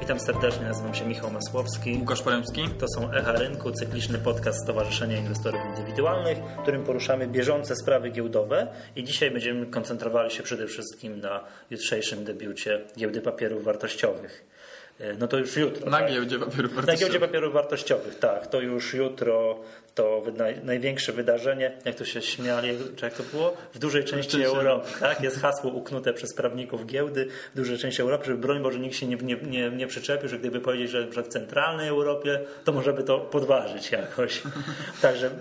Witam serdecznie, nazywam się Michał Masłowski. Łukasz Poremski. To są Echa Rynku, cykliczny podcast Stowarzyszenia Inwestorów Indywidualnych, w którym poruszamy bieżące sprawy giełdowe i dzisiaj będziemy koncentrowali się przede wszystkim na jutrzejszym debiucie Giełdy Papierów Wartościowych. No to już jutro. Na Giełdzie Papierów Wartościowych. Na Giełdzie Papierów Wartościowych, tak. To już jutro to największe wydarzenie, jak to się śmiali, czy jak to było? W dużej części Europy. Tak? Jest hasło uknute przez prawników giełdy w dużej części Europy, żeby broń Boże nikt się nie przyczepił, że gdyby powiedzieć, że w centralnej Europie, to może by to podważyć jakoś. Także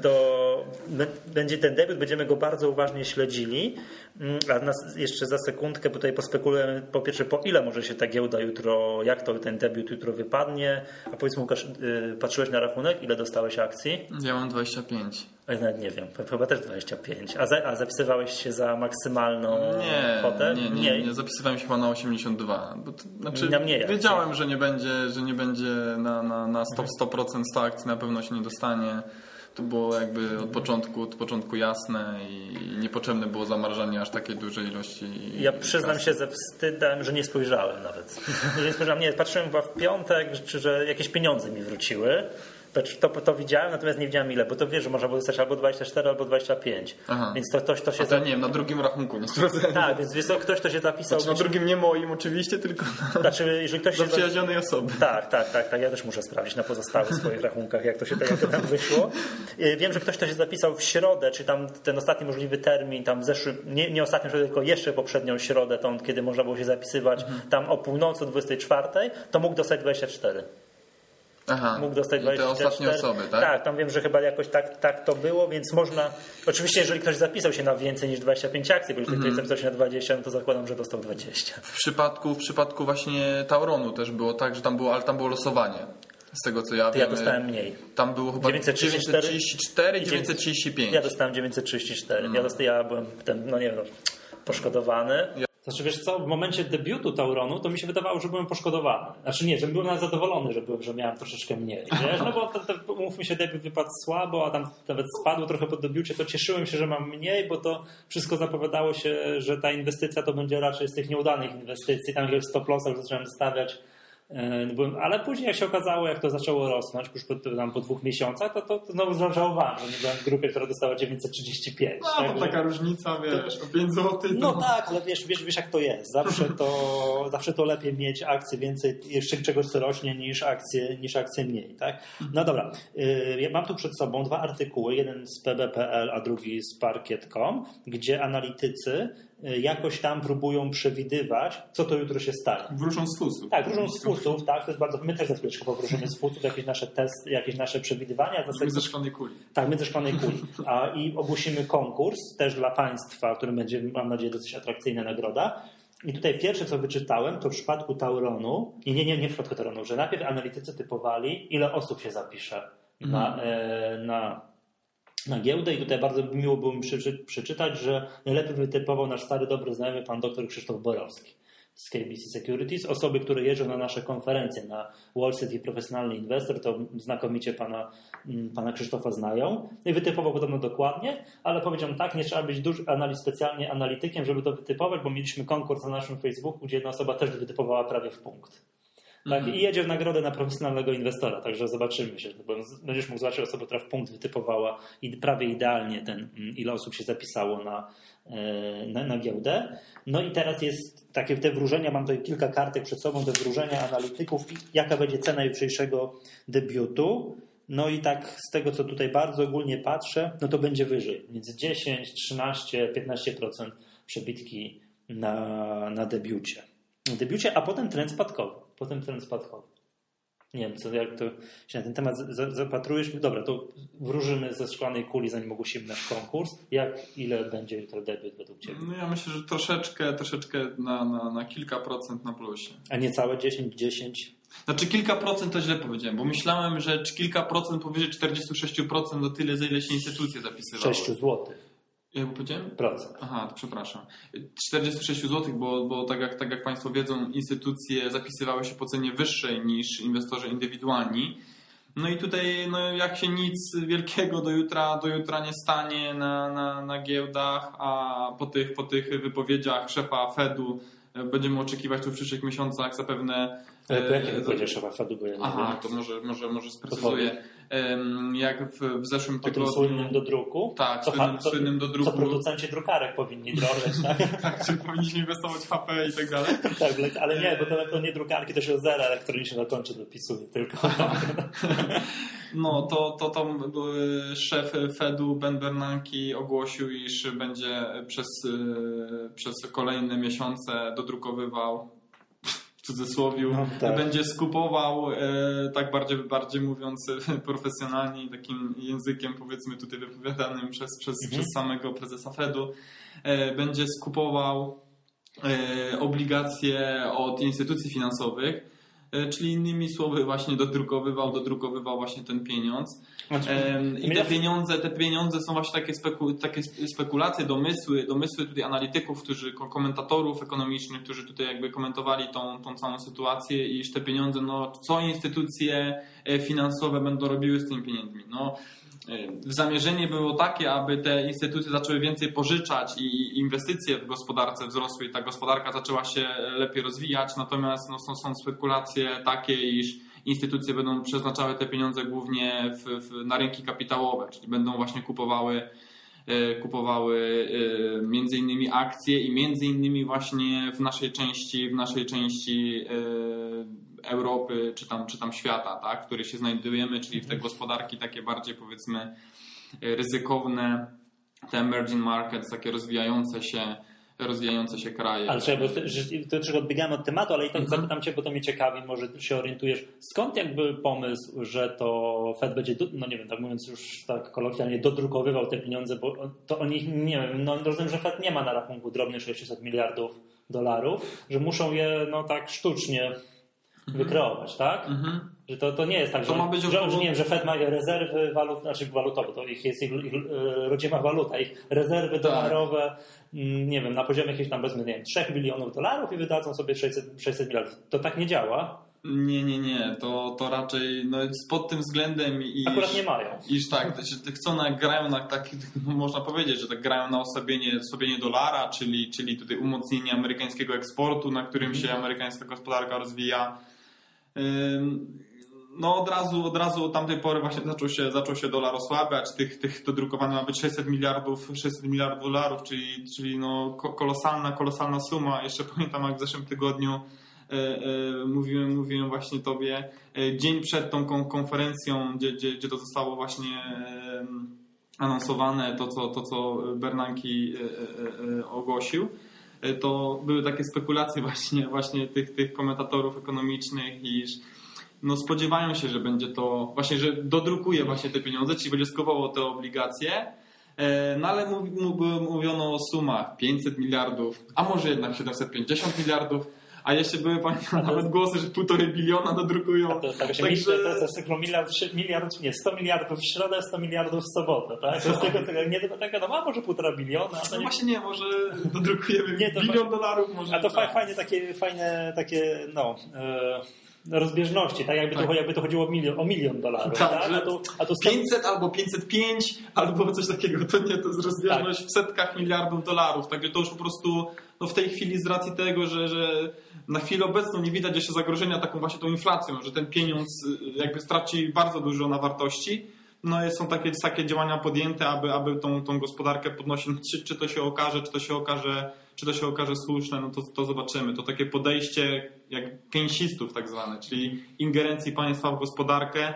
będzie ten debiut, będziemy go bardzo uważnie śledzili. A jeszcze za sekundkę tutaj pospekulujemy po pierwsze, po ile może się ta giełda jutro, jak to ten debiut jutro wypadnie. A powiedzmy, Łukasz, patrzyłeś na rachunek? Ile dostałeś akcji? Ja mam 25. Ja nawet nie wiem, chyba też 25. A zapisywałeś się za maksymalną kwotę? Nie, zapisywałem się chyba na 82. Bo to, znaczy, na mniej wiedziałem, że nie będzie na 100% 100 akcji na pewno się nie dostanie. To było jakby od początku jasne i niepotrzebne było zamrażanie aż takiej dużej ilości. Ja przyznam się ze wstydem, że nie spojrzałem nawet. Nie, patrzyłem chyba w piątek, że jakieś pieniądze mi wróciły. To widziałem, natomiast nie wiedziałem ile, bo to wiesz, że można było dostać albo 24, albo 25. Aha. Więc to się... nie wiem, na drugim rachunku nie sprawdzałem. Tak, więc wiesz co, ktoś to się zapisał... Znaczy, na drugim nie moim oczywiście, tylko jeżeli ktoś zaprzyjaźnionej osoby. Tak, ja też muszę sprawdzić na pozostałych swoich rachunkach, jak to tam wyszło. Wiem, że ktoś to się zapisał w środę, czy tam ten ostatni możliwy termin, tam zeszły, nie ostatnią środę, tylko jeszcze poprzednią środę, tą, kiedy można było się zapisywać, tam o północy, o 24, to mógł dostać 24. Aha, mógł dostać 24. Te ostatnie osoby, tak? Tak, tam wiem, że chyba jakoś tak to było, więc można... Oczywiście, jeżeli ktoś zapisał się na więcej niż 25 akcji, bo jeżeli ktoś zapisał się na 20, no to zakładam, że dostał 20. W przypadku właśnie Tauronu też było tak, że tam było losowanie. Z tego co ja wiem. Ja dostałem mniej. Tam było chyba 934 i 935. Ja dostałem 934. Ja byłem poszkodowany. Znaczy wiesz co, w momencie debiutu Tauronu to mi się wydawało, że byłem poszkodowany. Znaczy nie, że byłem nawet zadowolony, że miałem troszeczkę mniej. Wiesz? No bo mówmy się, debiut wypadł słabo, a tam nawet spadł trochę po debiucie, to cieszyłem się, że mam mniej, bo to wszystko zapowiadało się, że ta inwestycja to będzie raczej z tych nieudanych inwestycji. Tam jakiegoś stop lossa już zacząłem stawiać. Ale później jak się okazało, jak to zaczęło rosnąć, już po 2 miesiącach, to znowu żałowałem, że nie byłem w grupie, która dostała 935. No tak, to taka różnica, wiesz, o 5 zł. No tak, ale wiesz jak to jest. Zawsze to lepiej mieć akcje więcej, jeszcze czegoś co rośnie niż akcje mniej. Tak? No dobra, ja mam tu przed sobą 2 artykuły, jeden z pb.pl, a drugi z parkiet.com, gdzie analitycy jakoś tam próbują przewidywać, co to jutro się stanie. Wróżą z fusów. Tak, wróżą z fusów, tak, to jest bardzo... My też za chwileczkę powróżymy z fusów, jakieś nasze testy, jakieś nasze przewidywania. My ze szklanej kuli. Tak, my ze szklanej kuli. I ogłosimy konkurs też dla Państwa, który będzie, mam nadzieję, dosyć atrakcyjna nagroda. I tutaj pierwsze, co wyczytałem, to w przypadku Tauronu, nie w przypadku Tauronu, że najpierw analitycy typowali, ile osób się zapisze na giełdę i tutaj bardzo miło było mi przeczytać, że najlepiej wytypował nasz stary, dobry znajomy pan dr Krzysztof Borowski z KBC Securities. Osoby, które jeżdżą na nasze konferencje na Wall Street i Profesjonalny Inwestor, to znakomicie pana Krzysztofa znają. I wytypował podobno dokładnie, ale powiedział tak, nie trzeba być specjalnie analitykiem, żeby to wytypować, bo mieliśmy konkurs na naszym Facebooku, gdzie jedna osoba też wytypowała prawie w punkt. Tak, i jedzie w nagrodę na profesjonalnego inwestora, także zobaczymy się. Będziesz mógł zobaczyć osobę, która w punkt wytypowała i prawie idealnie ile osób się zapisało na giełdę. No i teraz jest takie te wróżenia, mam tutaj kilka kartek przed sobą, te wróżenia analityków, jaka będzie cena jutrzejszego debiutu. No i tak z tego, co tutaj bardzo ogólnie patrzę, no to będzie wyżej. Między 10, 13, 15% przebitki na debiucie. A potem trend spadkowy. Nie wiem, jak to się na ten temat zapatrujesz. Dobra, to wróżymy ze szklanej kuli, zanim ogłosimy nasz konkurs. Ile będzie jutro debiut według Ciebie? No ja myślę, że troszeczkę na kilka procent na plusie. A nie całe 10? Znaczy kilka procent to źle powiedziałem, bo myślałem, że kilka procent powyżej 46% to tyle, za ile się instytucje zapisywały. 6 złotych. Jak powiedziałem? Procent. Aha, to przepraszam. 46 zł, bo tak jak Państwo wiedzą, instytucje zapisywały się po cenie wyższej niż inwestorzy indywidualni. No i tutaj jak się nic wielkiego do jutra nie stanie na giełdach, a po tych wypowiedziach szefa Fedu będziemy oczekiwać tu w przyszłych miesiącach zapewne... Po jakie wypowiedzi szefa Fedu? Aha, to może sprecyzuję. Jak w zeszłym tygodniu... O tym słynnym do druku? Tak, słynnym do druku. Co producenci drukarek powinni drożyć, tak? Tak, czyli powinniśmy inwestować w HP i tak dalej. Tak, ale nie, bo to nie drukarki, to się zera elektronicznie na koncie dopisuje tylko. No, to tam szef Fedu Ben Bernanke ogłosił, iż będzie przez kolejne miesiące dodrukowywał, w cudzysłowiu, tak. Będzie skupował, tak bardziej mówiąc profesjonalnie, takim językiem powiedzmy tutaj wypowiadanym przez samego prezesa Fedu, będzie skupował obligacje od instytucji finansowych, czyli innymi słowy właśnie dodrukowywał właśnie ten pieniądz. I te pieniądze są właśnie takie spekulacje, domysły tutaj analityków, komentatorów ekonomicznych, którzy tutaj jakby komentowali tą całą sytuację, iż te pieniądze, co instytucje finansowe będą robiły z tymi pieniędzmi. Zamierzenie było takie, aby te instytucje zaczęły więcej pożyczać i inwestycje w gospodarce wzrosły i ta gospodarka zaczęła się lepiej rozwijać, natomiast są spekulacje takie, iż instytucje będą przeznaczały te pieniądze głównie na rynki kapitałowe, czyli będą właśnie kupowały między innymi akcje i między innymi właśnie w naszej części Europy czy tam świata, tak, w której się znajdujemy, czyli w te gospodarki takie bardziej powiedzmy ryzykowne, te emerging markets, takie rozwijające się kraje. Ale bo to troszkę odbiegamy od tematu, ale i tak zapytam Cię, bo to mnie ciekawi, może się orientujesz, skąd jakby pomysł, że to Fed będzie, nie wiem, tak mówiąc już tak kolokwialnie, dodrukowywał te pieniądze, bo to oni, nie wiem, rozumiem, że Fed nie ma na rachunku drobnych 600 miliardów dolarów, że muszą je tak sztucznie wykreować, tak? Że to nie jest tak, że nie wiem, że Fed ma rezerwy walutowe, to jest ich rodzima waluta, ich rezerwy dolarowe, nie wiem, na poziomie jakieś tam powiedzmy, nie wiem, 3 bilionów dolarów i wydadzą sobie 600 miliardów. To tak nie działa? Nie. To raczej pod tym względem akurat nie mają. Iż tak, grają na tak, można powiedzieć, że tak grają na osłabienie dolara, czyli tutaj umocnienie amerykańskiego eksportu, na którym się amerykańska gospodarka rozwija. Od razu od tamtej pory właśnie zaczął się dolar osłabiać. Tych dodrukowanych ma być 600 miliardów dolarów, czyli kolosalna suma. Jeszcze pamiętam, jak w zeszłym tygodniu mówiłem właśnie Tobie, dzień przed tą konferencją, gdzie to zostało właśnie anonsowane, to co Bernanke ogłosił, to były takie spekulacje właśnie tych komentatorów ekonomicznych, iż spodziewają się, że będzie to właśnie, że dodrukuje właśnie te pieniądze, czyli będzie skupował te obligacje, ale mówiono o sumach 500 miliardów, a może jednak 750 miliardów, a jeszcze były nawet głosy, że 1,5 biliona dodrukują. To jest tak, to jest cyklu miliard, nie, 100 miliardów w środę, 100 miliardów w sobotę, tak? To jest nie tylko taka, może 1,5 biliona. Właśnie nie, może dodrukujemy bilion dolarów. Może a to fajne takie rozbieżności, tak? Jakby to chodziło o milion dolarów. Tak, a to 500 albo 505 albo coś takiego. To jest rozbieżność w setkach miliardów dolarów. Także to już po prostu w tej chwili z racji tego, że na chwilę obecną nie widać jeszcze zagrożenia taką właśnie tą inflacją, że ten pieniądz jakby straci bardzo dużo na wartości. Są takie działania podjęte, aby tą gospodarkę podnosić. Czy to się okaże słuszne, to zobaczymy. To takie podejście jak keynesistów tak zwane, czyli ingerencji państwa w gospodarkę.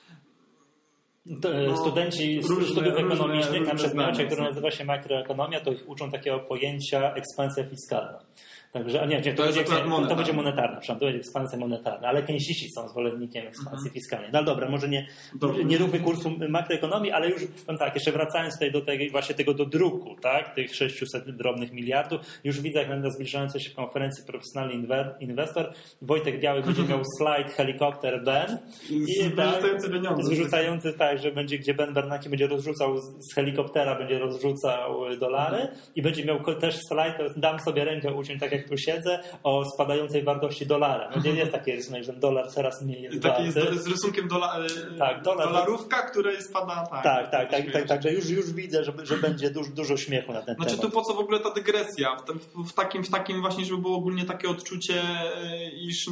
Studenci studiów ekonomicznych na przedmiocie, który nazywa się makroekonomia, to ich uczą takiego pojęcia ekspansja fiskalna. Także, to będzie monetarna, to będzie ekspansja monetarna, ale keynesiści są zwolennikiem ekspansji fiskalnej. No dobra, może nie róbmy kursu makroekonomii, ale już jeszcze wracając tutaj do tego dodruku, tak, tych 600 drobnych miliardów, już widzę, jak na zbliżającej się konferencji profesjonalny inwestor, Wojtek Biały będzie miał slajd helikopter Ben zrzucający że będzie, gdzie Ben Bernanke będzie rozrzucał z helikoptera, będzie rozrzucał dolary i będzie miał też slajd, dam sobie rękę uciąć, tak jak tu siedzę, o spadającej wartości dolara. No, jest taki rysunek, że dolar coraz mniej jest taki warty. z rysunkiem tak, dolarówka, która spada. Tak, że już widzę, że będzie dużo śmiechu na ten temat. Znaczy tu po co w ogóle ta dygresja? W takim właśnie, żeby było ogólnie takie odczucie, iż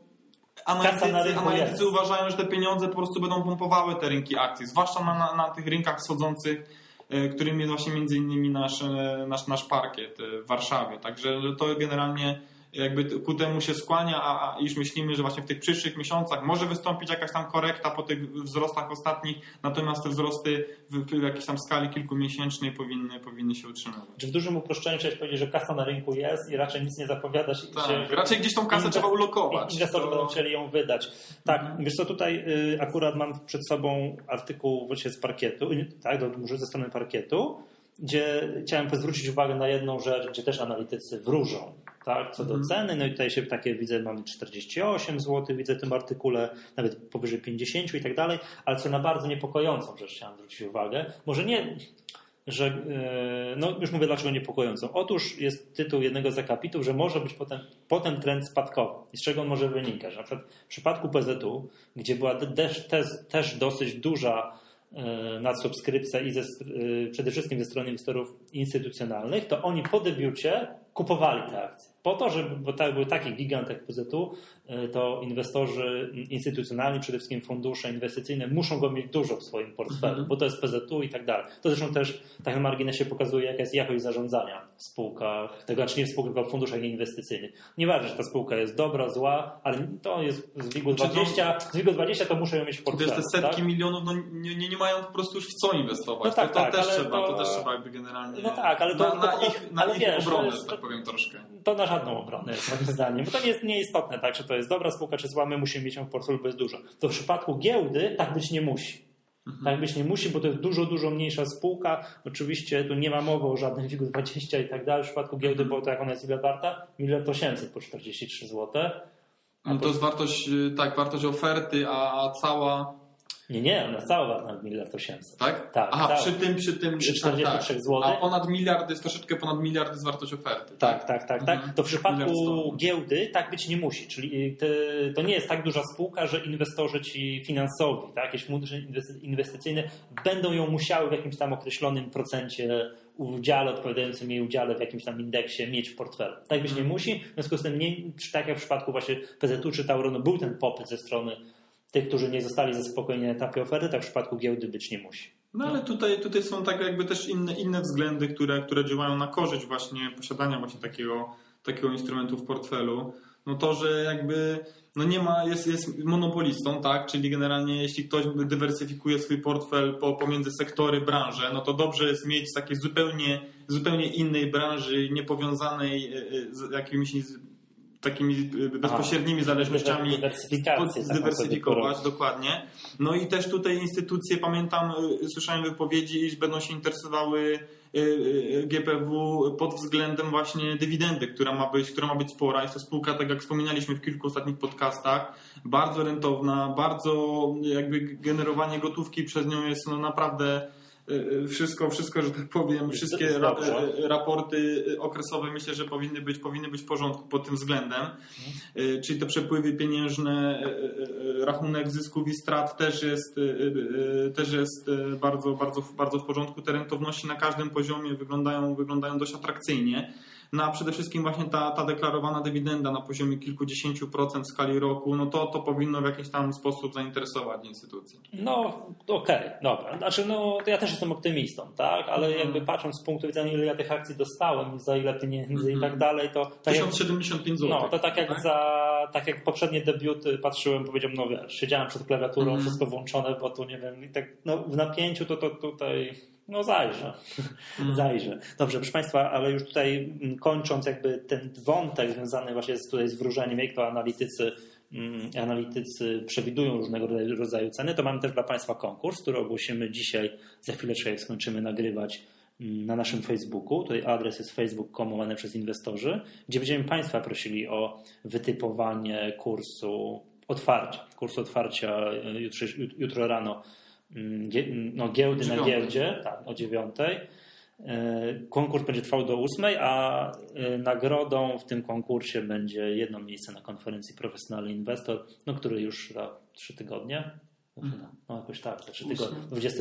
analitycy uważają, że te pieniądze po prostu będą pompowały te rynki akcji, zwłaszcza na tych rynkach wschodzących, którym jest właśnie między innymi nasz parkiet w Warszawie. Także to generalnie jakby ku temu się skłania, a już myślimy, że właśnie w tych przyszłych miesiącach może wystąpić jakaś tam korekta po tych wzrostach ostatnich, natomiast te wzrosty w jakiejś tam skali kilkumiesięcznej powinny się utrzymywać. Czy w dużym uproszczeniu chciałeś powiedzieć, że kasa na rynku jest i raczej nic nie zapowiadać? Tak, raczej gdzieś tą kasę trzeba ulokować. Inwestorzy będą chcieli ją wydać. Tak, wiesz co, tutaj akurat mam przed sobą artykuł właśnie z parkietu, tak, ze strony parkietu, gdzie chciałem zwrócić uwagę na jedną rzecz, gdzie też analitycy wróżą, tak, co do ceny. No i tutaj się takie widzę, mamy 48 zł, widzę w tym artykule, nawet powyżej 50 i tak dalej, ale co na bardzo niepokojącą rzecz chciałem zwrócić uwagę. Może nie, że, no już mówię dlaczego niepokojącą. Otóż jest tytuł jednego z akapitów, że może być potem trend spadkowy. I z czego on może wynikać? Na przykład w przypadku PZU, gdzie była też dosyć duża nadsubskrypcja i przede wszystkim ze strony inwestorów instytucjonalnych, to oni po debiucie kupowali te akcje. Po to, bo był taki gigant jak PZU, to inwestorzy instytucjonalni, przede wszystkim fundusze inwestycyjne, muszą go mieć dużo w swoim portfelu, bo to jest PZU i tak dalej. To zresztą też tak na marginesie pokazuje, jaka jest jakość zarządzania w spółkach, tego znaczy nie w spółkach, tylko w funduszach inwestycyjnych. Nieważne, że ta spółka jest dobra, zła, ale to jest z WIG-20, to muszę ją mieć w portfelu. Wiesz, te setki milionów nie mają po prostu już w co inwestować. No tak, to też trzeba jakby generalnie no tak, ale na ich obronę, że tak powiem troszkę. To na żadną obronę jest moim zdaniem, bo to nie jest nieistotne, tak, czy to jest dobra spółka, czy zła, my musimy mieć ją w portfelu, bo jest dużo. To w przypadku giełdy tak być nie musi. Tak być nie musi, bo to jest dużo mniejsza spółka. Oczywiście tu nie ma mowy o żadnym WIG-20 i tak dalej. W przypadku giełdy, bo to jak ona jest ile warta? 1 800 000 po 43 zł. No to jest wartość oferty, a cała... Nie, ona jest cała warta 1 800 000. Tak? Tak. Aha, cała. przy 43 zł. A ponad miliard jest troszeczkę ponad miliard jest wartość oferty. Tak. To w przypadku giełdy tak być nie musi. Czyli to nie jest tak duża spółka, że inwestorzy ci finansowi, tak, jakieś fundusze inwestycyjne będą ją musiały w jakimś tam określonym procencie udziale, odpowiadającym jej udziale w jakimś tam indeksie mieć w portfelu. Tak być nie musi. W związku z tym, tak jak w przypadku właśnie PZU czy Tauronu, był ten popyt ze strony tych, którzy nie zostali zaspokojeni na etapie oferty, tak w przypadku giełdy być nie musi. No ale tutaj są tak jakby też inne względy, które działają na korzyść właśnie posiadania właśnie takiego instrumentu w portfelu. No to, że jakby nie ma, jest monopolistą, tak? Czyli generalnie jeśli ktoś dywersyfikuje swój portfel pomiędzy sektory, branże, no to dobrze jest mieć z takiej zupełnie innej branży, niepowiązanej z jakimiś takimi bezpośrednimi zależnościami zdywersyfikować, dokładnie. No i też tutaj instytucje, pamiętam, słyszałem wypowiedzi, iż będą się interesowały GPW pod względem właśnie dywidendy, która ma być spora. Jest to spółka, tak jak wspominaliśmy w kilku ostatnich podcastach, bardzo rentowna, bardzo jakby generowanie gotówki przez nią jest naprawdę wszystko, że tak powiem, wszystkie raporty okresowe myślę, że powinny być w porządku pod tym względem. Czyli te przepływy pieniężne, rachunek zysków i strat też jest bardzo w porządku. Te rentowności na każdym poziomie wyglądają dość atrakcyjnie. No a przede wszystkim właśnie ta deklarowana dywidenda na poziomie kilkudziesięciu procent w skali roku, no to powinno w jakiś tam sposób zainteresować instytucje. No okej, dobra. Znaczy to ja też jestem optymistą, tak? Ale jakby patrząc z punktu widzenia, ile ja tych akcji dostałem, za ile pieniędzy i tak dalej, to... 1075 zł. No to tak jak poprzednie debiuty patrzyłem, powiedziałem, no wiesz, siedziałem przed klawiaturą, wszystko włączone, bo tu nie wiem, i tak w napięciu to tutaj... No zajrzę. Dobrze, proszę Państwa, ale już tutaj kończąc jakby ten wątek związany właśnie z wróżeniem, jak to analitycy przewidują różnego rodzaju ceny, to mamy też dla Państwa konkurs, który ogłosimy dzisiaj, za chwileczkę jak skończymy nagrywać na naszym Facebooku. Tutaj adres jest facebook.com przez inwestorzy, gdzie będziemy Państwa prosili o wytypowanie kursu otwarcia jutro rano. Giełdy na giełdzie, tak, o 9:00. Konkurs będzie trwał do 8, a nagrodą w tym konkursie będzie jedno miejsce na konferencji Profesjonalny Inwestor, który już za 3 tygodnie. No jakoś tak, za 3 tygodnie.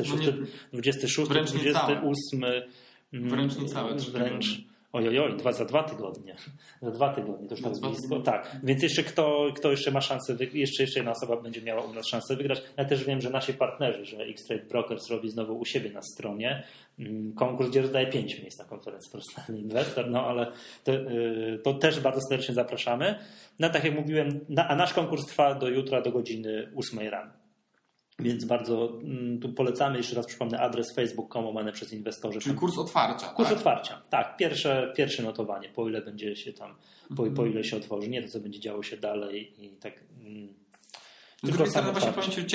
26, wręcz 28. Wręcz niecałe 3 tygodnie. Za 2 tygodnie. Za 2 tygodnie, to już tak blisko. Tak, więc jeszcze kto jeszcze ma szansę, jeszcze jedna osoba będzie miała u nas szansę wygrać. Ja też wiem, że nasi partnerzy, że X-Trade Brokers robi znowu u siebie na stronie konkurs, gdzie rozdaje 5 miejsc na konferencji Profesjonalny Inwestor, ale to też bardzo serdecznie zapraszamy. No tak jak mówiłem, a nasz konkurs trwa do jutra do godziny 8 rano. Więc bardzo tu polecamy, jeszcze raz przypomnę, adres facebook.com łamane przez inwestorzy. Czyli kurs otwarcia. Kurs otwarcia, tak. Pierwsze notowanie, po ile będzie się tam, po ile się otworzy, nie to, co będzie działo się dalej i tak. Z drugiej strony właśnie powiem Ci,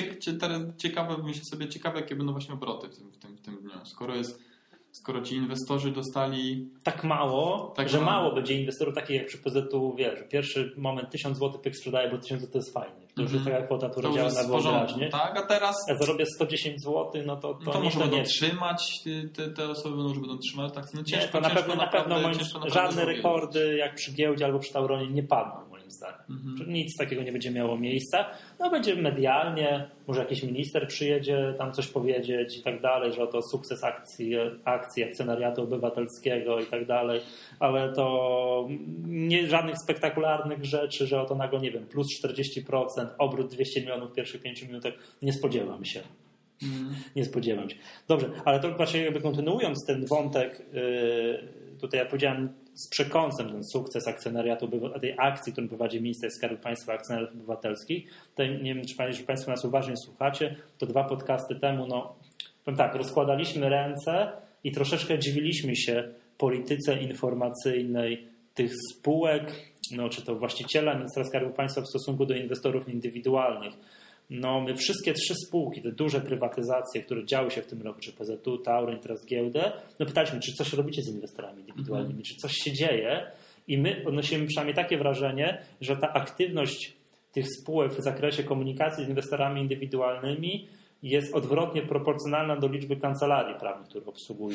ciekawe, jakie będą właśnie obroty w tym dniu. Skoro ci inwestorzy dostali tak mało, że mało będzie inwestorów, takich jak przy PZU, wiesz, pierwszy moment 1000 zł pyk sprzedaje, bo 1000 zł to jest fajnie. To już jest taka kwota, która działa na wyobraźnię. Tak, a teraz ja zarobię 110 zł, to może będą trzymać, te osoby że będą trzymać tak. No ciężko, to na pewno żadne rekordy jak przy giełdzie albo przy Tauronie nie padną moim zdaniem. Nic takiego nie będzie miało miejsca. Będzie medialnie, może jakiś minister przyjedzie tam coś powiedzieć i tak dalej, że oto sukces akcji akcjonariatu obywatelskiego i tak dalej, ale to nie żadnych spektakularnych rzeczy, że oto nagle, nie wiem, plus 40%, obrót 200 milionów w pierwszych 5 minutach, nie spodziewam się. Nie spodziewam się. Dobrze, ale to właśnie jakby kontynuując ten wątek, tutaj ja powiedziałem z przekąsem ten sukces akcjonariatu, tej akcji, którą prowadzi minister Skarbu Państwa Akcjonariatów Obywatelskich. Tutaj nie wiem, czy Państwo nas uważnie słuchacie, to 2 podcasty temu, powiem tak, rozkładaliśmy ręce i troszeczkę dziwiliśmy się polityce informacyjnej tych spółek, czy to właściciela ministra Skarbu Państwa w stosunku do inwestorów indywidualnych. My wszystkie 3 spółki, te duże prywatyzacje, które działy się w tym roku, czy PZU, Tauron i teraz giełdę, pytaliśmy, czy coś robicie z inwestorami indywidualnymi, czy coś się dzieje i my odnosimy przynajmniej takie wrażenie, że ta aktywność tych spółek w zakresie komunikacji z inwestorami indywidualnymi jest odwrotnie proporcjonalna do liczby kancelarii prawnych, które obsługują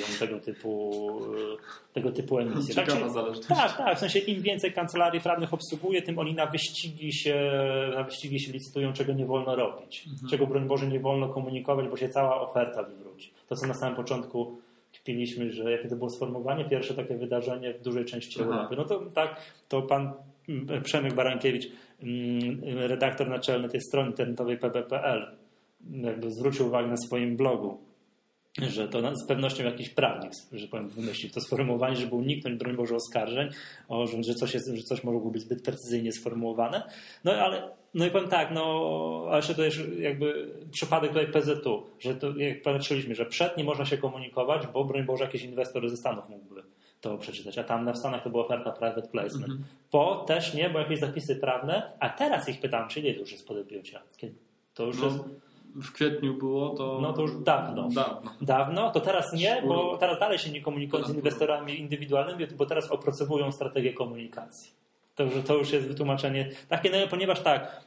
tego typu emisje. Ciekawa zależność. Tak, w sensie im więcej kancelarii prawnych obsługuje, tym oni na wyścigi się licytują, czego nie wolno robić. Czego, broń Boże, nie wolno komunikować, bo się cała oferta wywróci. To, co na samym początku kpiliśmy, że jakie to było sformułowanie, pierwsze takie wydarzenie w dużej części Europy. To pan Przemek Barankiewicz, redaktor naczelny tej strony internetowej pb.pl, jakby zwrócił uwagę na swoim blogu, że to z pewnością jakiś prawnik, że powiem, wymyślił to sformułowanie, żeby uniknąć, broń Boże, oskarżeń, że coś mogło być zbyt precyzyjnie sformułowane. I powiem tak, ale jeszcze to jest jakby przypadek tutaj PZU, że to jak patrzyliśmy, że przed nie można się komunikować, bo broń Boże jakiś inwestor ze Stanów mógłby to przeczytać, a tam w Stanach to była oferta private placement. Po też nie, bo jakieś zapisy prawne, a teraz ich pytam, czy ile to już jest po debiucie? To już jest... W kwietniu było to... to już dawno, to teraz nie, bo teraz dalej się nie komunikują z inwestorami indywidualnymi, bo teraz opracowują strategię komunikacji. To już jest wytłumaczenie takie, ponieważ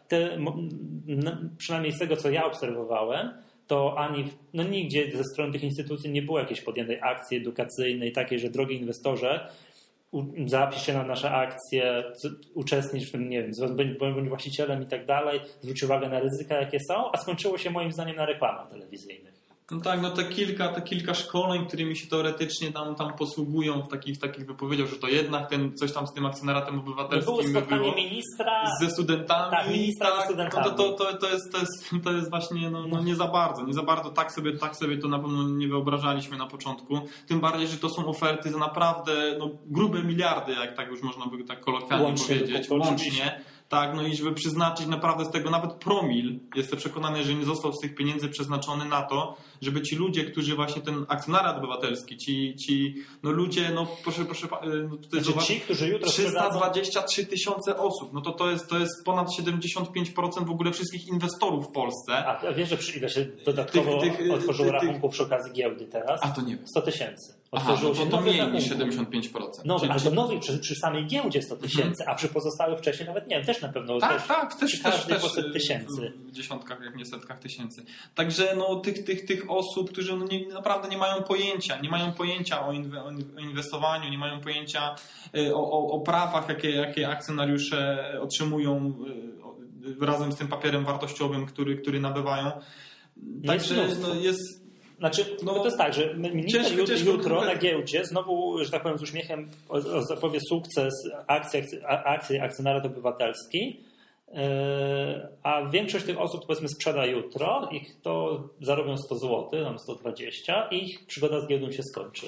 przynajmniej z tego, co ja obserwowałem, to nigdzie ze strony tych instytucji nie było jakiejś podjętej akcji edukacyjnej takiej, że drogi inwestorze, zapisz się na nasze akcje, uczestnicz w tym, nie wiem, bądź właścicielem i tak dalej, zwróć uwagę na ryzyka, jakie są, a skończyło się moim zdaniem na reklamach telewizyjnych. Te kilka szkoleń, którymi się teoretycznie tam posługują w takich wypowiedziach, że to jednak coś tam z tym akcjonariatem obywatelskim było spotkanie ministra ze studentami. Tak, ministra ze studentami. To jest właśnie nie za bardzo. Tak sobie to na pewno nie wyobrażaliśmy na początku. Tym bardziej, że to są oferty za naprawdę grube miliardy, jak tak już można by tak kolokwialnie powiedzieć, łącznie. Tak, i żeby przeznaczyć naprawdę z tego nawet promil, jestem przekonany, że nie został z tych pieniędzy przeznaczony na to, żeby ci ludzie, którzy właśnie ten akcjonariat obywatelski, ci ludzie, proszę tutaj zobacz, ci, którzy jutro 323 000 osób, to jest ponad 75% w ogóle wszystkich inwestorów w Polsce. A wiesz, że ile się dodatkowo otworzyło rachunków przy okazji giełdy teraz? A to nie wiem. 100 000. Otworzyło się to mniej nowych niż rachunków. 75%. Nowy, ale to nowy przy samej giełdzie 100 tysięcy, a przy pozostałych wcześniej nawet nie wiem, też na pewno też po 100 tysięcy. W dziesiątkach, jak nie setkach tysięcy. Także tych osób, którzy naprawdę nie mają pojęcia o inwestowaniu, nie mają pojęcia o prawach, jakie akcjonariusze otrzymują razem z tym papierem wartościowym, który nabywają. Także jest... Znaczy, to jest tak, że minister jutro na giełdzie znowu, że tak powiem, z uśmiechem zapowie sukces akcji akcjonariat obywatelski, a większość tych osób, powiedzmy, sprzeda jutro, ich to zarobią 100 zł, tam 120 i ich przygoda z giełdą się skończy.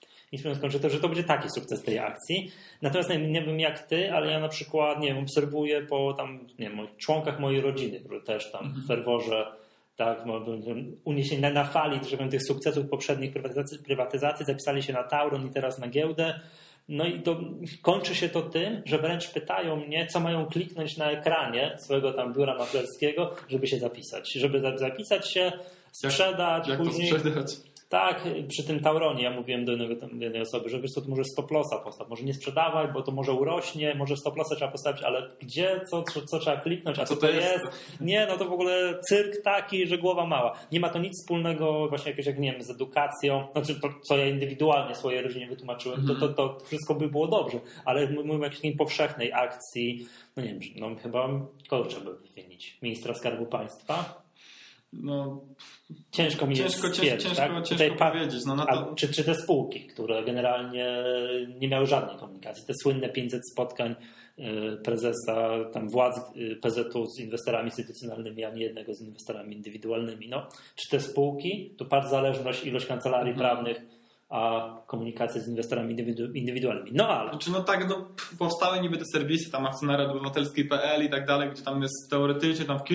Że to będzie taki sukces tej akcji. Natomiast nie wiem jak ty, ale ja na przykład, nie wiem, obserwuję po tam, nie wiem, członkach mojej rodziny, które też tam w ferworze, tak, uniesieni na fali, że powiem, tych sukcesów poprzednich prywatyzacji, zapisali się na Tauron i teraz na giełdę. No i to kończy się to tym, że wręcz pytają mnie, co mają kliknąć na ekranie swojego tam biura maklerskiego, żeby się zapisać. Żeby zapisać się, sprzedać, jak później... to sprzedać? Tak, przy tym Tauronie ja mówiłem do jednej osoby, że wiesz co, to może stop lossa postaw, może nie sprzedawaj, bo to może urośnie, może stop lossa trzeba postawić, ale gdzie, co trzeba kliknąć, a co to jest? Nie, no to w ogóle cyrk taki, że głowa mała. Nie ma to nic wspólnego właśnie jakieś, jak nie wiem, z edukacją, znaczy to, co ja indywidualnie swojej rodzinie wytłumaczyłem, to wszystko by było dobrze, ale mówimy o jakiejś powszechnej akcji, no nie wiem, no chyba kogo trzeba by wymienić? Ministra Skarbu Państwa? No, ciężko mi jest stwierdzić, tak? Ciężko powiedzieć. Czy te spółki, które generalnie nie miały żadnej komunikacji, te słynne 500 spotkań prezesa tam władz PZU z inwestorami instytucjonalnymi, a nie jednego z inwestorami indywidualnymi. No, czy te spółki, to bardzo zależność, ilość kancelarii prawnych, a komunikację z inwestorami indywidualnymi. No ale... powstały niby te serwisy, tam akcjonariat obywatelski.pl i tak dalej, gdzie tam jest teoretycznie tam w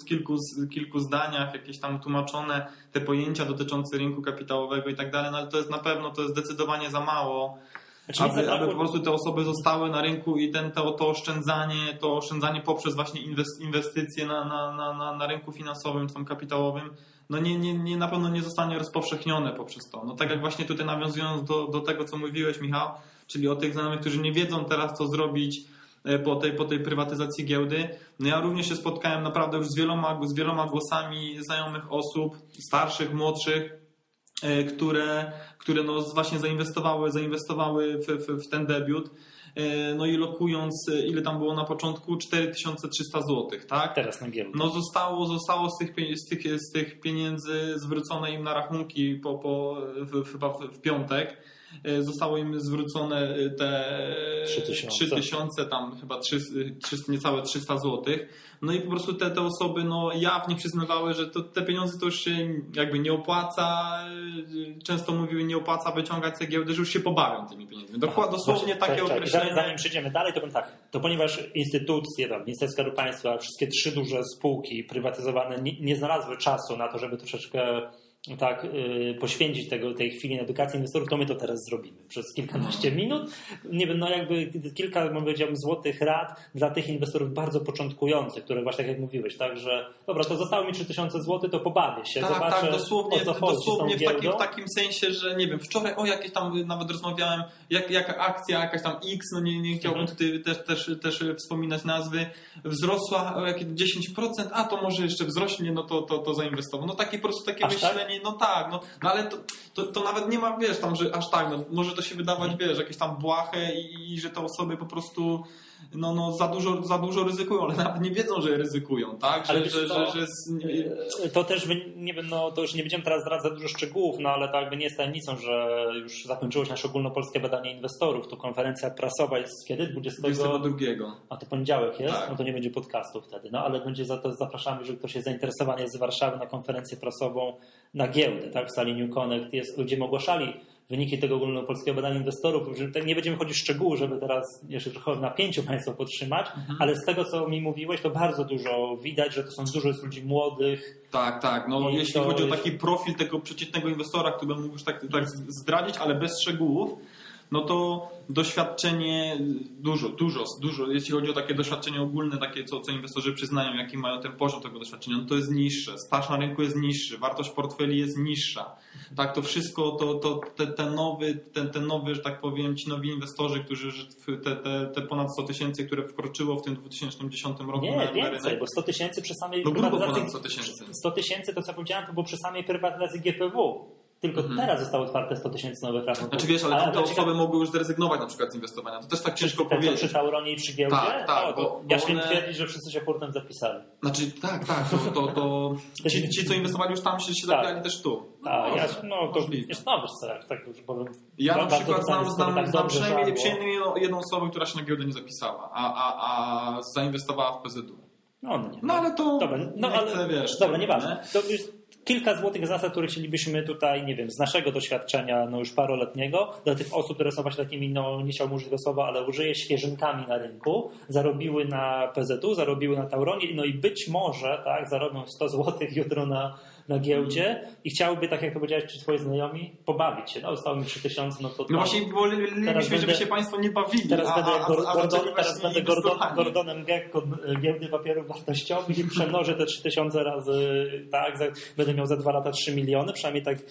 kilku zdaniach jakieś tam tłumaczone te pojęcia dotyczące rynku kapitałowego i tak dalej, no ale to jest na pewno, to jest zdecydowanie za mało, aby po prostu te osoby zostały na rynku i to oszczędzanie poprzez właśnie inwestycje na rynku finansowym, tam kapitałowym, no nie na pewno nie zostanie rozpowszechnione poprzez to. No tak jak właśnie tutaj nawiązując do tego, co mówiłeś, Michał, czyli o tych znajomych, którzy nie wiedzą teraz, co zrobić po tej prywatyzacji giełdy. No ja również się spotkałem naprawdę już z wieloma głosami znajomych osób, starszych, młodszych, które no właśnie zainwestowały w ten debiut. No i lokując, ile tam było na początku? 4300 zł, tak? Teraz na giełdę. No zostało z tych pieniędzy zwrócone im na rachunki chyba w piątek. Zostało im zwrócone te 3000, tam chyba niecałe 300 zł. No i po prostu te osoby jawnie przyznawały, że te pieniądze to już się jakby nie opłaca, często mówiły, nie opłaca wyciągać te giełdy, że już się pobawią tymi pieniędzmi. Dosłownie takie określenie. Zanim przejdziemy dalej, to powiem tak, to ponieważ instytucje, Ministerstwo Skarbu Państwa, wszystkie 3 duże spółki prywatyzowane nie znalazły czasu na to, żeby troszeczkę poświęcić tej chwili na edukację inwestorów, to my to teraz zrobimy przez kilkanaście minut. Nie wiem, jakby kilka, powiedziałbym, złotych rad dla tych inwestorów bardzo początkujących, które właśnie tak jak mówiłeś, tak, że dobra, to zostało mi 3000 zł, to pobawię się, zobaczę, dosłownie, o co chodzi dosłownie w takim sensie, że nie wiem, wczoraj jakieś tam nawet rozmawiałem, jaka akcja, jakaś tam X, no nie chciałbym tutaj też wspominać nazwy, wzrosła o jakieś 10%, a to może jeszcze wzrośnie, no to zainwestował. No takie po prostu takie myślenie. No tak, ale to nawet nie ma, wiesz, tam, że aż tak, może to się wydawać, wiesz, jakieś tam błahe i że te osoby po prostu za dużo ryzykują, ale nawet nie wiedzą, że ryzykują, tak? To też, nie wiem, to już nie będziemy teraz zdradzać za dużo szczegółów, ale to jakby nie jest tajemnicą, że już zakończyło się nasze ogólnopolskie badanie inwestorów. Tu konferencja prasowa jest kiedy? 22. A to poniedziałek jest? Tak. No to nie będzie podcastu wtedy, ale będzie za to zapraszamy, jeżeli ktoś jest zainteresowany, jest z Warszawy na konferencję prasową na giełdę, tak? W sali New Connect ludzie ogłaszali wyniki tego ogólnopolskiego badania inwestorów, że nie będziemy chodzić w szczegóły, żeby teraz jeszcze trochę w napięciu Państwa podtrzymać, ale z tego, co mi mówiłeś, to bardzo dużo widać, że to są dużo ludzi młodych. Tak. Jeśli chodzi o taki profil tego przeciętnego inwestora, który mógł już tak zdradzić, ale bez szczegółów, no to doświadczenie dużo, jeśli chodzi o takie doświadczenie ogólne, takie co inwestorzy przyznają, jaki mają ten poziom tego doświadczenia, no to jest niższe, staż na rynku jest niższy, wartość portfeli jest niższa. Tak, to wszystko, ten nowy, że tak powiem, ci nowi inwestorzy, którzy te ponad 100 tysięcy, które wkroczyło w tym 2010 roku nie, na więcej, rynek. bo 100 tysięcy przy samej No grubo prywatyzacji. ponad 100 tysięcy. 100 tysięcy, to co powiedziałem, to było przy samej prywatyzacji GPW. Tylko teraz zostało otwarte 100 tysięcy nowych rachunków. Znaczy wiesz, ale te osoby mogły już zrezygnować na przykład z inwestowania. To też tak ciężko powiedzieć. Przy Tauronie i przy giełdzie? Tak, ja śmiem twierdzić, że wszyscy się hurtem zapisali. Znaczy tak, to ci co inwestowali już tam się zapisali też tu. Tak już powiem. Ja na przykład znam przynajmniej jedną osobę, która się na giełdę nie zapisała, a zainwestowała w PZU. No ale to chcę, wiesz. Dobra, nieważne. To kilka złotych zasad, które chcielibyśmy tutaj, nie wiem, z naszego doświadczenia już paroletniego, dla tych osób, które są właśnie takimi, nie chciałbym użyć tego słowa, ale użyję świeżynkami na rynku, zarobiły na PZU, zarobiły na Tauronie, i być może zarobią 100 złotych jutro na giełdzie i chciałby, tak jak to powiedziałeś, czy twoi znajomi, pobawić się. Zostało mi 3000, to... No właśnie wolelibyśmy, żeby się państwo nie bawili. Teraz będę Gordonem Gekko giełdy papierów wartościowych i przemnożę te 3000 razy, będę miał za 2 lata 3 miliony, przynajmniej tak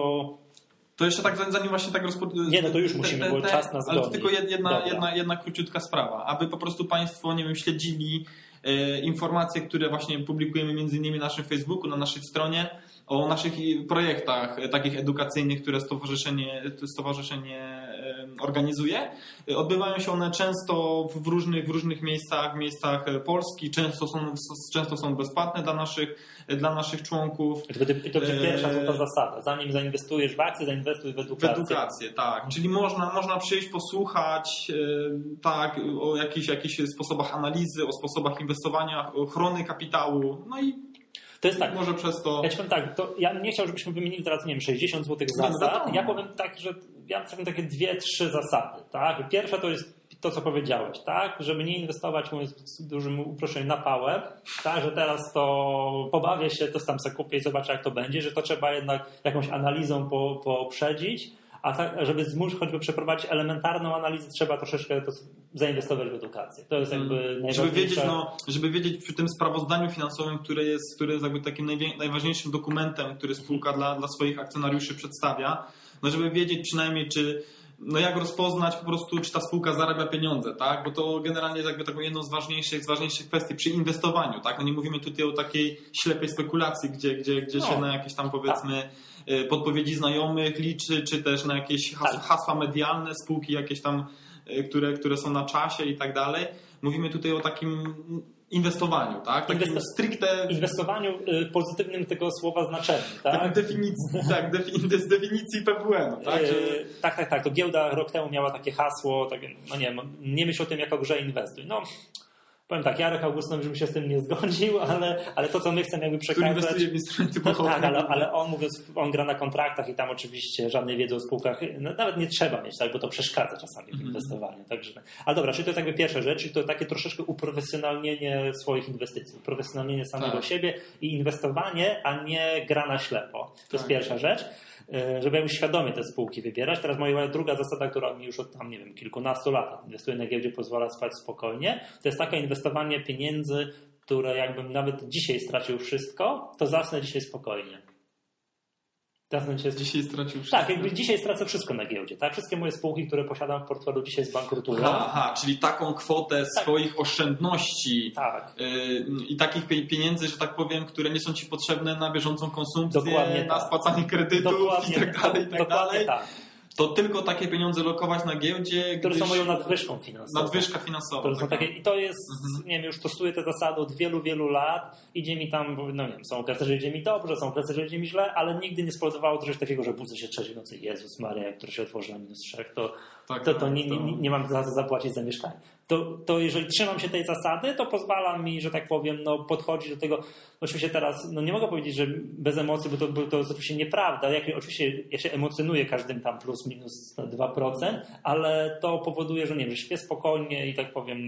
to jeszcze tak, zanim właśnie tak Nie, to już musimy, bo czas nas goni. Ale to tylko jedna króciutka sprawa, aby po prostu państwo, nie wiem, śledzili informacje, które właśnie publikujemy między innymi na naszym Facebooku, na naszej stronie, o naszych projektach takich edukacyjnych, które stowarzyszenie organizuje. Odbywają się one często w różnych miejscach Polski, często są bezpłatne dla naszych członków. To będzie pierwsza złota zasada. Zanim zainwestujesz w akcje, zainwestuj w edukację. W edukację, tak. Czyli można przyjść, posłuchać o jakichś sposobach analizy, o sposobach inwestowania, ochrony kapitału, no i to jest tak. Może przez to... Ja ci powiem tak, ja nie chciał, żebyśmy wymienili teraz, nie wiem, 60 złotych zasad. Ja powiem tak, że ja mam takie 2-3 zasady. Tak? Pierwsza to jest to, co powiedziałeś, tak? Żeby nie inwestować, mówiąc z dużym uproszczeniem, na pałę, tak? Że teraz to pobawię się, to tam sobie kupię i zobaczę, jak to będzie, że to trzeba jednak jakąś analizą poprzedzić. A tak, żeby choćby przeprowadzić elementarną analizę, trzeba troszeczkę zainwestować w edukację. To jest jakby najważniejsze. Żeby wiedzieć przy tym sprawozdaniu finansowym, które jest jakby takim najważniejszym dokumentem, który spółka dla swoich akcjonariuszy przedstawia, żeby wiedzieć przynajmniej, jak rozpoznać po prostu, czy ta spółka zarabia pieniądze, tak? Bo to generalnie jest jakby taką jedną z ważniejszych kwestii przy inwestowaniu, tak? Nie mówimy tutaj o takiej ślepej spekulacji, gdzie się na jakieś tam powiedzmy podpowiedzi znajomych liczy, czy też na jakieś hasła medialne, spółki jakieś tam, które są na czasie i tak dalej. Mówimy tutaj o takim inwestowaniu, tak? Takim stricte... Inwestowaniu w pozytywnym tego słowa znaczeniu, tak? Z definicji PWN-u, tak? Tak. To giełda rok temu miała takie hasło, nie myśl o tym jako grze inwestuj. Powiem tak, Jarek Augustynowicz by się z tym nie zgodził, ale to, co my chcemy jakby przekazać... Który inwestuje w instrumenty pochodne. Tak, ale on gra na kontraktach i tam oczywiście żadnej wiedzy o spółkach nawet nie trzeba mieć, tak, bo to przeszkadza czasami w inwestowaniu. Także. Ale dobra, czyli to jest jakby pierwsza rzecz, czyli to takie troszeczkę uprofesjonalnienie swoich inwestycji, uprofesjonalnienie samego siebie i inwestowanie, a nie gra na ślepo. To jest pierwsza rzecz. Żeby jakby świadomie te spółki wybierać. Teraz moja druga zasada, która mi już od tam, nie wiem, kilkunastu lat inwestuję na giełdzie, pozwala spać spokojnie, to jest takie inwestowanie pieniędzy, które jakbym nawet dzisiaj stracił wszystko, to zasnę dzisiaj spokojnie. Dzisiaj stracił wszystko. Tak, jakby dzisiaj stracę wszystko na giełdzie. Tak? Wszystkie moje spółki, które posiadam w portfelu, dzisiaj zbankrutują. Czyli taką kwotę swoich oszczędności i takich pieniędzy, że tak powiem, które nie są ci potrzebne na bieżącą konsumpcję, na spłacanie kredytów i tak dalej. Tak. To tylko takie pieniądze lokować na giełdzie, które są moją nadwyżką finansową. Nadwyżka finansowa. Które są takie, i to jest, nie wiem, już stosuję te zasady od wielu lat. Idzie mi tam, no nie wiem, są okresy, że idzie mi dobrze, są okresy, że idzie mi źle, ale nigdy nie spowodowało to coś takiego, że budzę się trzeciej nocy. Jezus Maria, który się otworzy na -3, to nie mam za co zapłacić za mieszkanie. To jeżeli trzymam się tej zasady, to pozwala mi, że tak powiem, podchodzić do tego. Oczywiście teraz, nie mogę powiedzieć, że bez emocji, bo to jest oczywiście nieprawda. Oczywiście ja się emocjonuję każdym tam plus minus 2%, ale to powoduje, że nie wiem, że śpię spokojnie i tak powiem,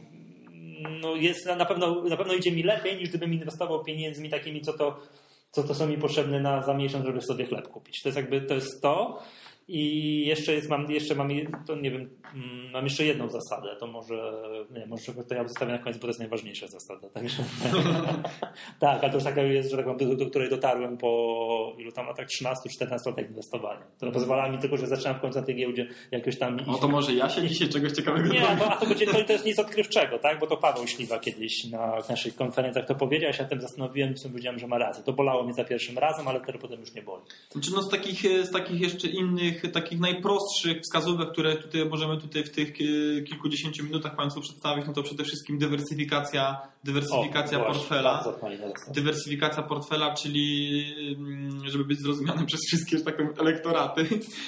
jest na pewno idzie mi lepiej, niż gdybym inwestował pieniędzmi takimi, co to są mi potrzebne za miesiąc, żeby sobie chleb kupić. To jest to. I mam jeszcze jedną zasadę, to może to ja zostawię na koniec, bo to jest najważniejsza zasada. Także, tak, ale to już taka jest, że tak powiem, do której dotarłem po ilu tam latach, 13-14 latach inwestowania. To pozwala mi tylko, że zaczynam w końcu na tej giełdzie jakoś tam... No to może ja się dzisiaj czegoś ciekawego Nie, to jest nic odkrywczego, tak? Bo to Paweł Śliwa kiedyś na naszych konferencjach to powiedział, ja się nad tym zastanowiłem i powiedziałem, że ma rację. To bolało mnie za pierwszym razem, ale teraz potem już nie boli. Znaczy, z takich jeszcze innych, takich najprostszych wskazówek, które możemy w tych kilkudziesięciu minutach Państwu przedstawić, no to przede wszystkim dywersyfikacja portfela. Dywersyfikacja portfela, czyli żeby być zrozumianym przez wszystkie, że tak powiem, elektoraty,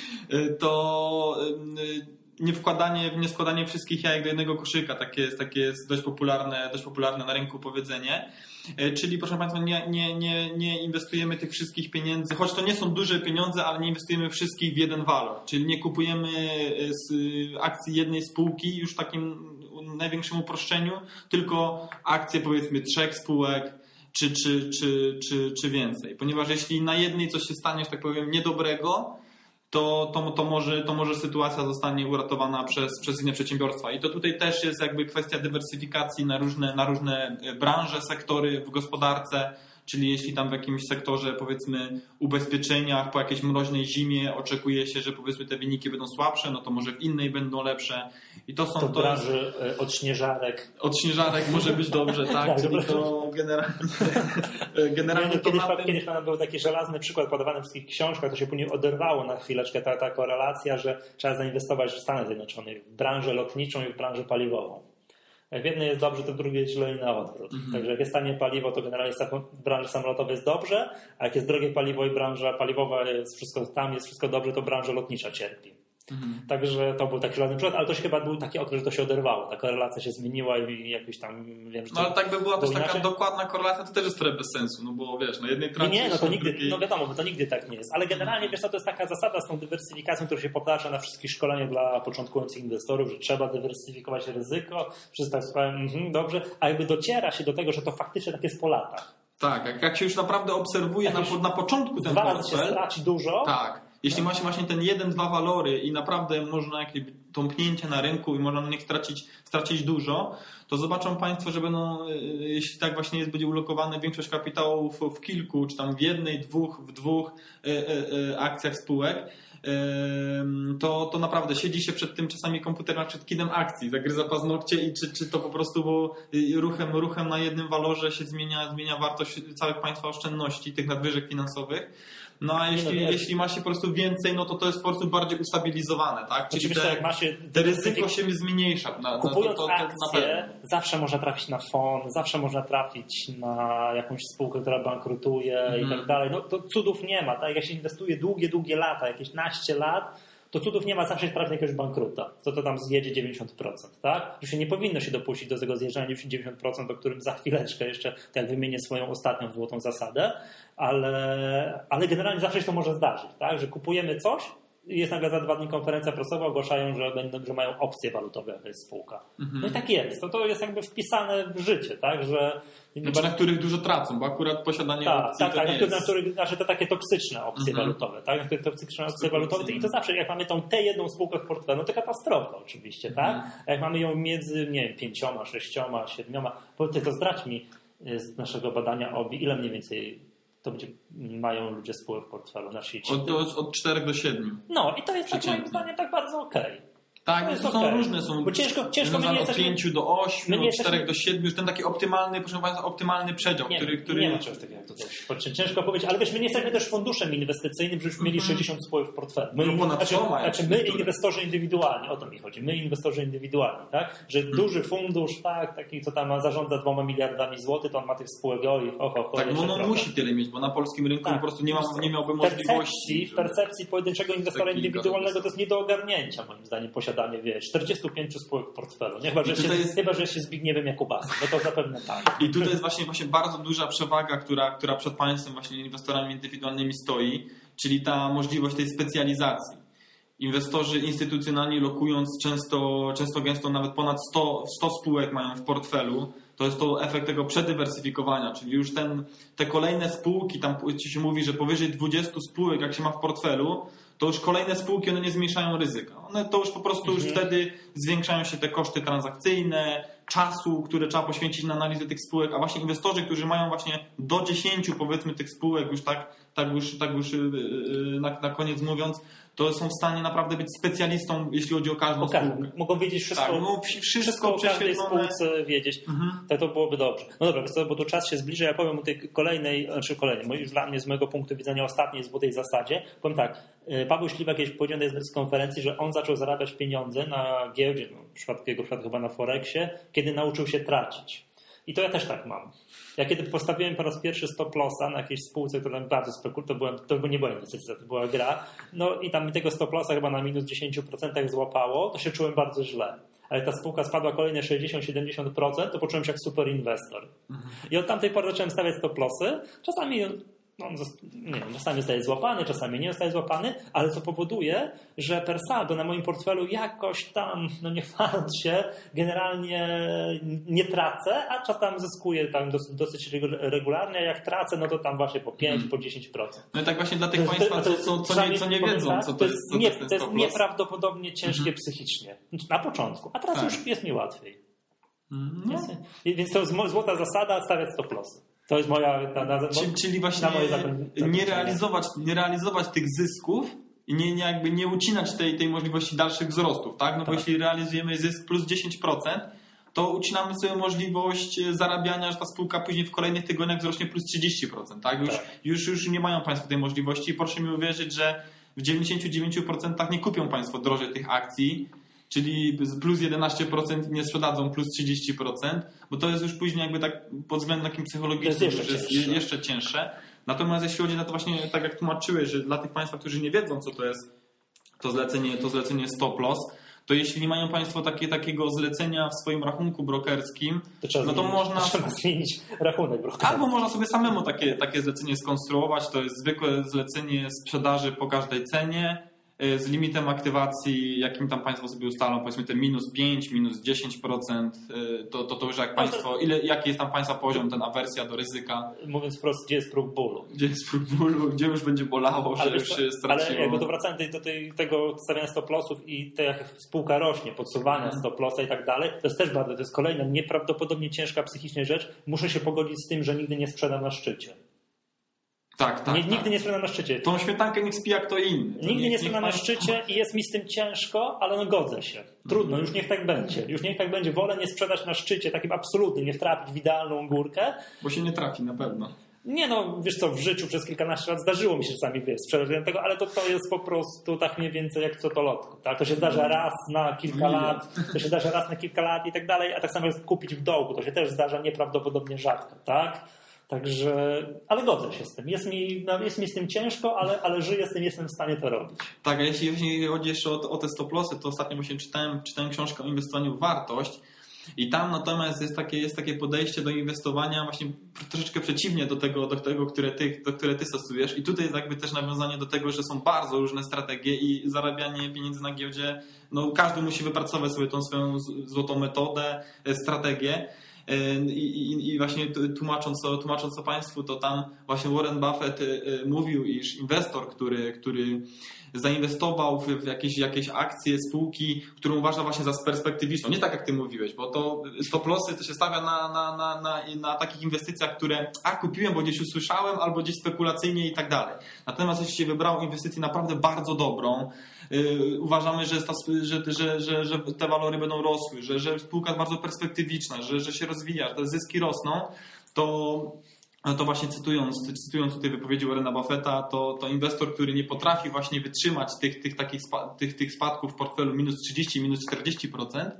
to nie składanie wszystkich jajek do jednego koszyka. Takie jest dość popularne na rynku powiedzenie. Czyli, proszę Państwa, nie inwestujemy tych wszystkich pieniędzy, choć to nie są duże pieniądze, ale nie inwestujemy wszystkich w jeden walor. Czyli nie kupujemy akcji jednej spółki już w takim największym uproszczeniu, tylko akcje powiedzmy 3 spółek czy więcej. Ponieważ jeśli na jednej coś się stanie, że tak powiem, niedobrego, to może sytuacja zostanie uratowana przez inne przedsiębiorstwa. I to tutaj też jest jakby kwestia dywersyfikacji na różne branże, sektory w gospodarce, czyli jeśli tam w jakimś sektorze, powiedzmy, ubezpieczeniach po jakiejś mroźnej zimie oczekuje się, że powiedzmy te wyniki będą słabsze, no to może w innej będą lepsze. I to są branży od śnieżarek. Od śnieżarek może być dobrze, tak? Czyli to generalnie Kiedyś był taki żelazny przykład podawany w wszystkich książkach, to się później oderwało na chwileczkę ta korelacja, że trzeba zainwestować w Stanach Zjednoczonych, w branżę lotniczą i w branżę paliwową. Jak w jednej jest dobrze, to w drugiej jest źle i na odwrót. Także jak jest tanie paliwo, to generalnie w branży samolotowej jest dobrze, a jak jest drogie paliwo i branża paliwowa jest wszystko dobrze, to branża lotnicza cierpi. Także to był taki żaden przykład, ale to się chyba był taki okres, że to się oderwało. Ta korelacja się zmieniła i jakoś tam wiem, że. No ale tak by była też taka dokładna korelacja, to też jest trochę bez sensu, no bo wiesz, jednej tracisz, nie, no to nigdy, no wiadomo, bo to nigdy tak nie jest. Ale generalnie wiesz, to jest taka zasada z tą dywersyfikacją, która się powtarza na wszystkich szkoleniach dla początkujących inwestorów, że trzeba dywersyfikować ryzyko, wszyscy tak słuchają, dobrze, a jakby dociera się do tego, że to faktycznie tak jest po latach. Tak, jak się już naprawdę obserwuje na początku ten portfel. 2 razy się straci dużo. Tak. Jeśli ma się właśnie ten 1-2 walory i naprawdę można jakieś tąpnięcie na rynku i można na nich stracić dużo, to zobaczą Państwo, że będą, jeśli tak właśnie będzie ulokowane większość kapitału w kilku, czy tam w jednej, w dwóch akcjach spółek, to naprawdę siedzi się przed tym czasami komputerem, przed kinem akcji, zagryza paznokcie i czy to po prostu, bo ruchem na jednym walorze się zmienia wartość całych Państwa oszczędności, tych nadwyżek finansowych. No a jeśli ma się po prostu więcej, no to jest po prostu bardziej ustabilizowane, tak? Czyli te ryzyko się zmniejsza. Kupując akcje, zawsze można trafić na fond, zawsze można trafić na jakąś spółkę, która bankrutuje i tak dalej. No to cudów nie ma, tak? Jak się inwestuje długie lata, jakieś naście lat, to cudów nie ma, zawsze jest prawie jakiegoś bankruta. To tam zjedzie 90%, tak? Że się nie powinno się dopuścić do tego zjeżdżania 90%, o którym za chwileczkę jeszcze tak wymienię swoją ostatnią złotą zasadę, ale generalnie zawsze się to może zdarzyć, tak? Że kupujemy coś i jest nagle za 2 dni konferencja prasowa, ogłaszają, że mają opcje walutowe jakaś spółka. No i tak jest. To jest jakby wpisane w życie, tak? Że na których dużo tracą, bo akurat posiadanie opcji to nie jest. Na których, znaczy to takie toksyczne opcje walutowe, tak? Toksyczne opcje walutowe i to zawsze, jak mamy tę jedną spółkę w portfelu, to katastrofa oczywiście, tak? A jak mamy ją między, 5, 6, 7, to zdradź mi z naszego badania OBI, ile mniej więcej to mają ludzie spółek w portfelu na sieci? Od 4 do 7. No i to jest tak moim zdaniem tak bardzo okej. Tak, to są różne, bo ciężko od 5 do 8, od 4 do 7, już ten taki optymalny, proszę Państwa, optymalny przedział, który... Nie ma czegoś takiego jak tutaj. Ciężko powiedzieć, ale wiesz, my nie jesteśmy też funduszem inwestycyjnym, żebyśmy mieli 60 spółek w portfelu. My inwestorzy indywidualni, o to mi chodzi, my inwestorzy indywidualni, tak? Że duży fundusz, tak, taki co tam zarządza 2 miliardami złotych, to on ma tych spółek Tak, on musi tyle mieć, bo na polskim rynku po prostu nie miałby możliwości. W percepcji pojedynczego inwestora indywidualnego to jest nie do ogarnięcia, moim zdaniem, posiadanie 45 spółek w portfelu. Chyba, że się Zbigniewem Jakubasem. No to zapewne tak. I tutaj jest właśnie bardzo duża przewaga, która przed państwem, właśnie inwestorami indywidualnymi stoi, czyli ta możliwość tej specjalizacji. Inwestorzy instytucjonalni lokując często gęsto nawet ponad 100 spółek mają w portfelu. To jest to efekt tego przedywersyfikowania, czyli już te kolejne spółki, tam się mówi, że powyżej 20 spółek jak się ma w portfelu, to już kolejne spółki, one nie zmniejszają ryzyka. One to już po prostu już wtedy zwiększają się te koszty transakcyjne, czasu, które trzeba poświęcić na analizę tych spółek, a właśnie inwestorzy, którzy mają właśnie do 10 powiedzmy tych spółek, już tak już na koniec mówiąc, to są w stanie naprawdę być specjalistą, jeśli chodzi o każdą spółkę. Mogą wiedzieć wszystko, tak, wszystko o każdej spółce wiedzieć. To byłoby dobrze. No dobra, bo tu czas się zbliża, ja powiem o tej kolejnej, już dla mnie z mojego punktu widzenia ostatniej złotej zasadzie. Powiem tak, Paweł Śliwak kiedyś powiedział na jednej z konferencji, że on zaczął zarabiać pieniądze na giełdzie, w jego przypadku chyba na Forexie, kiedy nauczył się tracić. I to ja też tak mam. Ja kiedy postawiłem po raz pierwszy stop lossa na jakiejś spółce, która mi bardzo spekulował, to nie była inwestycja, to była gra, no i tam mi tego stop lossa chyba na minus 10% złapało, to się czułem bardzo źle. Ale ta spółka spadła kolejne 60-70%, to poczułem się jak super inwestor. I od tamtej pory zacząłem stawiać stop lossy. Czasami czasami zostaje złapany, czasami nie zostaje złapany, ale co powoduje, że per saldo na moim portfelu jakoś tam, nie chwaląc się, generalnie nie tracę, a czasem zyskuję tam dosyć regularnie, a jak tracę, no to tam właśnie po 5, po 10%. No i tak właśnie dla tych Państwa, co nie wiedzą, co to jest. To jest nieprawdopodobnie ciężkie psychicznie. Na początku, a teraz już jest mi łatwiej. Więc to jest jakby zasada, stawiać stop lossy. To jest moja... Czyli właśnie nie realizować tych zysków i nie ucinać tej możliwości dalszych wzrostów, tak? No bo jeśli realizujemy zysk plus 10%, to ucinamy sobie możliwość zarabiania, że ta spółka później w kolejnych tygodniach wzrośnie plus 30%, tak? Już nie mają Państwo tej możliwości i proszę mi uwierzyć, że w 99% nie kupią Państwo drożej tych akcji, czyli plus 11% nie sprzedadzą plus 30%, bo to jest już później jakby tak pod względem takim psychologicznym jest jeszcze cięższe. Natomiast jeśli chodzi na to właśnie, tak jak tłumaczyłeś, że dla tych Państwa, którzy nie wiedzą, co to jest to zlecenie stop loss, to jeśli nie mają Państwo takiego zlecenia w swoim rachunku brokerskim, to można zmienić rachunek brokerski. Albo można sobie samemu takie zlecenie skonstruować. To jest zwykłe zlecenie sprzedaży po każdej cenie, z limitem aktywacji, jakim tam Państwo sobie ustalą, powiedzmy te minus 5, minus 10%, to już jak Państwo, jaki jest tam Państwa poziom, ten awersja do ryzyka. Mówiąc wprost, gdzie jest próg bólu? Gdzie jest próg bólu, gdzie już będzie bolało, że już się straciło. Ale jakby to wracając do tego stawiania stop lossów i to jak spółka rośnie, podsuwania stop lossa i tak dalej, to jest też to jest kolejna nieprawdopodobnie ciężka psychicznie rzecz. Muszę się pogodzić z tym, że nigdy nie sprzedam na szczycie. Nigdy nie sprzedam na szczycie. Tą śmietankę niech spija kto inny. Nigdy nie sprzedam na szczycie i jest mi z tym ciężko, ale godzę się. Trudno, już niech tak będzie. Wolę nie sprzedać na szczycie takim absolutnym, nie wtrafić w idealną górkę. Bo się nie trafi na pewno. Nie wiesz co, w życiu przez kilkanaście lat zdarzyło mi się czasami sprzedać tego, ale to jest po prostu tak mniej więcej jak w Totolotku. Tak? To się zdarza raz na kilka lat, i tak dalej, a tak samo jest kupić w dołku. To się też zdarza nieprawdopodobnie rzadko, tak? Także, ale godzę się z tym. Jest mi z tym ciężko, ale żyję z tym, jestem w stanie to robić. Tak, a jeśli chodzi jeszcze o te stop lossy, to ostatnio właśnie czytałem książkę o inwestowaniu w wartość i tam natomiast jest takie podejście do inwestowania właśnie troszeczkę przeciwnie do tego, które ty stosujesz. I tutaj jest jakby też nawiązanie do tego, że są bardzo różne strategie i zarabianie pieniędzy na giełdzie, każdy musi wypracować sobie tą swoją złotą metodę, strategię. I właśnie tłumacząc to Państwu, to tam właśnie Warren Buffett mówił, iż inwestor, który zainwestował w jakieś akcje spółki, którą uważa właśnie za perspektywiczną, nie tak jak Ty mówiłeś, bo to stop lossy to się stawia na takich inwestycjach, które kupiłem, bo gdzieś usłyszałem, albo gdzieś spekulacyjnie i tak dalej. Natomiast jeśli się wybrało inwestycję naprawdę bardzo dobrą, uważamy, że te walory będą rosły, że spółka jest bardzo perspektywiczna, że się rozwija, że te zyski rosną, to właśnie cytując tutaj wypowiedzi Warrena Buffetta, to inwestor, który nie potrafi właśnie wytrzymać tych spadków w portfelu minus 30, minus 40%,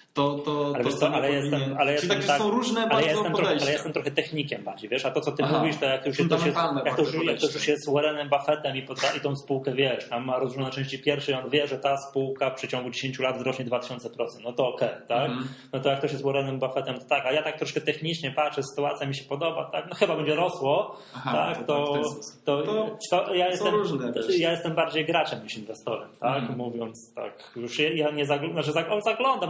są różne bardzo podejścia. Ale jestem trochę technikiem bardziej, wiesz, a to co ty mówisz, to jak to już jest z Warrenem Buffettem i tą spółkę, wiesz, tam ma rozróżnione części pierwszej, on wie, że ta spółka w przeciągu 10 lat wzrośnie 2000%, no to okej, tak? No to jak ktoś jest z Warrenem Buffettem, to tak, a ja tak troszkę technicznie patrzę, sytuacja mi się podoba, tak, no chyba będzie rosło, tak, ja jestem bardziej graczem niż inwestorem, tak, mówiąc tak, już ja nie zaglądam, patrzę, wiadomo,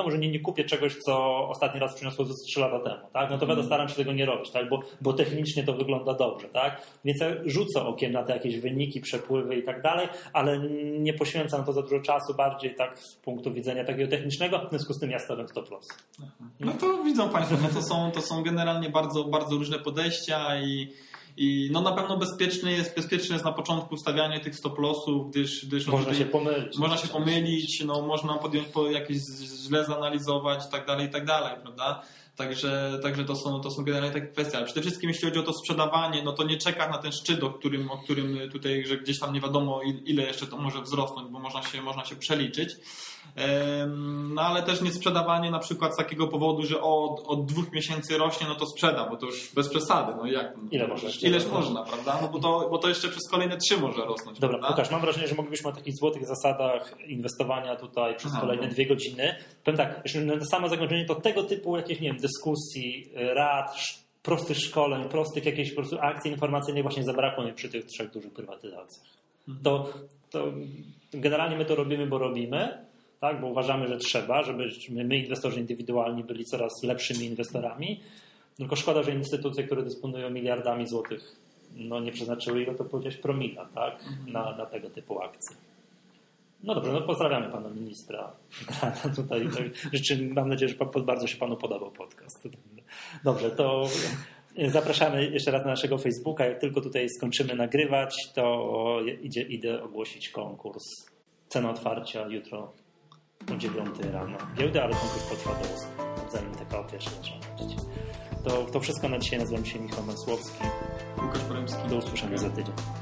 wiadomo, że nie kupię czegoś, co ostatni raz przyniosło 3 lata temu, tak? No to wiadomo, staram się tego nie robić, tak? Bo technicznie to wygląda dobrze, tak? Więc ja rzucę okiem na te jakieś wyniki, przepływy i tak dalej, ale nie poświęcam to za dużo czasu, bardziej tak z punktu widzenia takiego technicznego, w związku z tym ja stawiam stop loss. No to widzą Państwo, no to są generalnie bardzo, bardzo różne podejścia i no na pewno bezpieczne jest na początku stawianie tych stop lossów, gdyż można się pomylić. Można się pomylić, no można podjąć jakieś źle zanalizować i tak dalej, prawda? Także to są generalnie takie kwestie, ale przede wszystkim jeśli chodzi o to sprzedawanie, no to nie czekać na ten szczyt, o którym tutaj, że gdzieś tam nie wiadomo ile jeszcze to może wzrosnąć, bo można się przeliczyć. No ale też nie sprzedawanie na przykład z takiego powodu, że od 2 miesięcy rośnie, no to sprzedam, bo to już bez przesady, no jak? Ileż można, prawda? No bo to jeszcze przez kolejne 3 może rosnąć. Dobra, prawda? Łukasz, mam wrażenie, że moglibyśmy o takich złotych zasadach inwestowania tutaj przez kolejne 2 godziny. Powiem tak, jeszcze na to samo zakończenie, to tego typu jakieś, nie wiem, dyskusji, rad, prostych szkoleń, prostych jakichś po prostu akcji informacyjnych właśnie zabrakło mi przy tych 3 dużych prywatyzacjach. To generalnie my to robimy, bo robimy, tak, bo uważamy, że trzeba, żeby my inwestorzy indywidualni byli coraz lepszymi inwestorami. Tylko szkoda, że instytucje, które dysponują miliardami złotych, no nie przeznaczyły, ile to powiedziałeś, promila, tak, na tego typu akcje. No dobrze, no pozdrawiamy pana ministra. Tutaj mam nadzieję, że bardzo się panu podobał podcast. Dobrze, to zapraszamy jeszcze raz na naszego Facebooka. Jak tylko tutaj skończymy nagrywać, to idę ogłosić konkurs. Cena otwarcia jutro o 9 rano. Giełdy, ale konkurs potrwa zanim taka pierwsza zacząć. To wszystko na dzisiaj. Nazywam się Michał Masłowski. Łukasz Poremski. Do usłyszenia za tydzień.